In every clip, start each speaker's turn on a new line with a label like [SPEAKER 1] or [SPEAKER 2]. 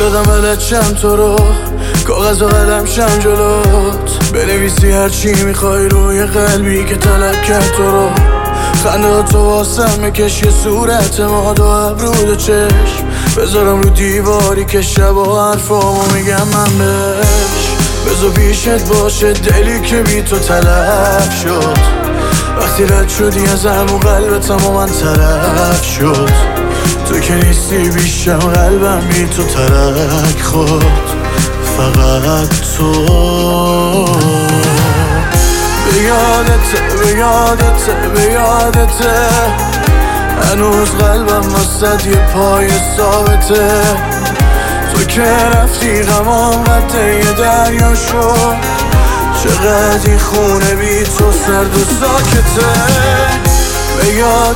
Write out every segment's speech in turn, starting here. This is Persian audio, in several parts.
[SPEAKER 1] دادم بلچم تو رو، کاغذ و قلم شم جلوت، بنویسی هرچی میخوای روی قلبی که طلب کرد تو رو. خنده تو واسم بکش یه صورت ماد و ابرود و چشم، بذارم رو دیواری که شب و حرفامو میگم من بهش. بذار پیشت باشه دلی که بی تو تلف شد، وقتی رد شدی ازم و قلبتم و من طرف شد. تو که نیستی بیشم قلبم بی تو ترک خود، فقط تو. به یادته هنوز قلبم واسد یه پای ثابته. تو که رفتی غمام قد یه دریا شد، چقدر این خونه بی تو سرد و ساکته. به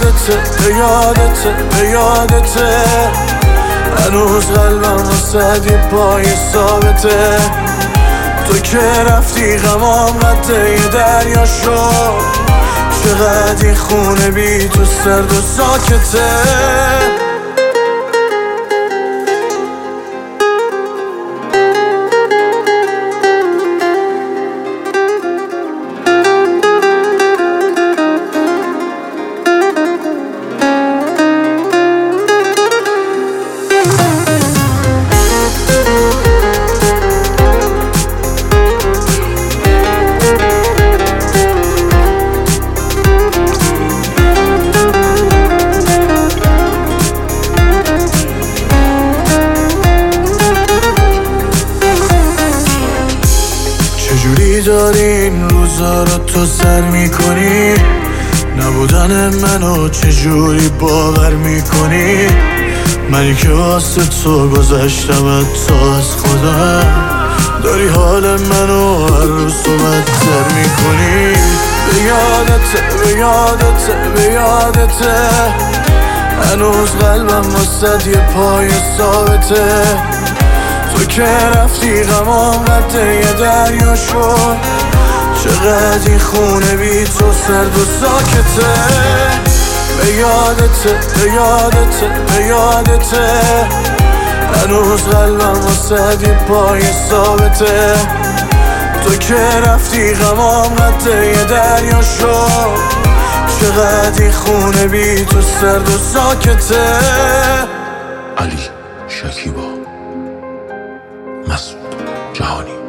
[SPEAKER 1] یادته هنوز قلبم واسد یه پای ثابته. تو که رفتی غمام قد یه دریا شد، چقدر این خونه بی تو سرد و ساکته. چجوری داری این روزا رو تو سر میکنی؟ نبودن منو چجوری باور میکنی؟ منی که واسه تو گذشتم تا از خودم، داری حال منو هر روز تو بدتر میکنی. به یادته هنوز قلبم واسد یه پای ثابته. تو که رفتی غمام قد یه دریا شد، چقدر این خونه بی تو سرد و ساکته. به یادته هنوز قلبم واسد یه پای ثابته. تو که رفتی غمام قد یه دریا شد، چقدر این خونه بی تو سرد و ساکته.
[SPEAKER 2] علی شکیبا، مسعود جهانی.